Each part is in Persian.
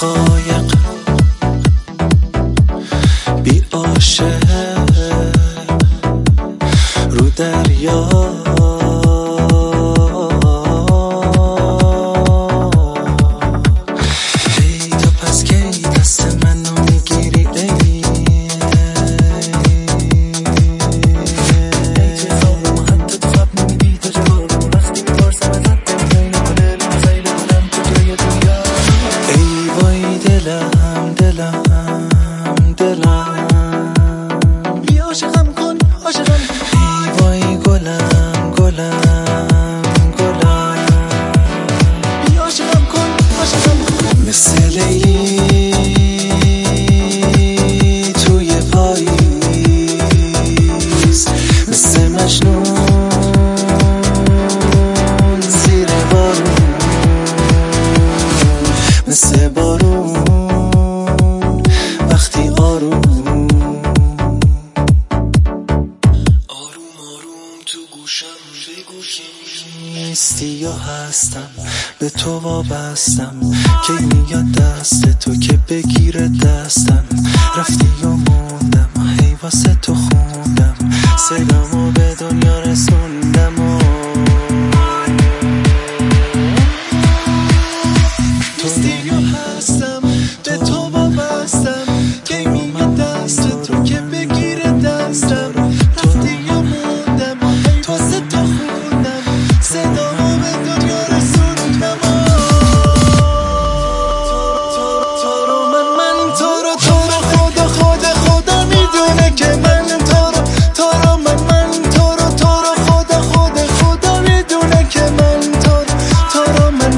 حقایق، بی عاشق رو دریا. ای تا پس کی دست منو میگیری؟ ای که خوابم حتی تو خواب نمیدی، تا جوابم وقتی میپرسم ازت بمیدی نکنه لحظه‌ای بودم تو جای دنیا. ای وای دلم دلم دلم، بی عاشقم کن عاشقم کن. ای وای گلم گلم گلم، بی عاشقم کن عاشقم کن. مثل لیلی توی پاییز، مثل مجنون زیر بارون، مثل بارون وقتی آروم تو گوشم نیستی یا هستم به تو وابستم. کی میاد دست تو که بگیره دستم؟ رفتی یا موندم هی واسه تو خوندم، صدامو به دنیا رسوندم نیستی یا هستم به تو وابستم. کی میاد دست تو که بگیره دستم؟ رفتی یا موندم هی واسه تو خوندم، صدامو به دنیا رسوندم. تو رو من تو رو خدا میدونه که من تو رو من تو رو خدا میدونه که من تو رو من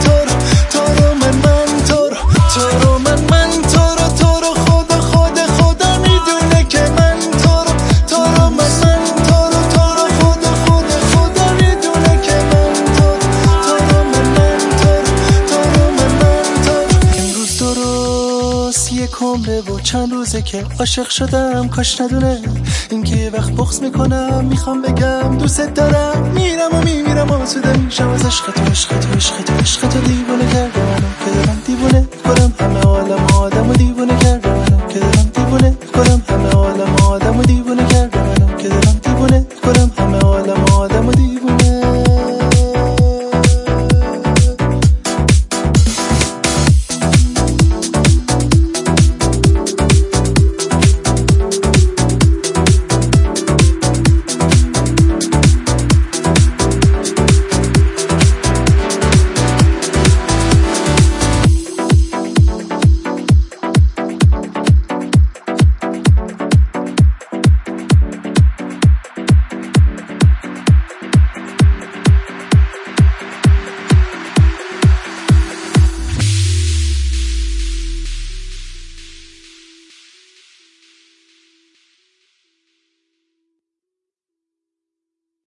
خدا میدونه که من تو رو من خدا میدونه که من امروز درست یک عمره و چند روزه که عاشق شدم، کاش ندونه اینکه یه وقت بغض میکنم. میخوام بگم دوست دارم، میرم و میمیرم آسوده میشم از عشق تو دیوونه کرده منو که دارم دیوونه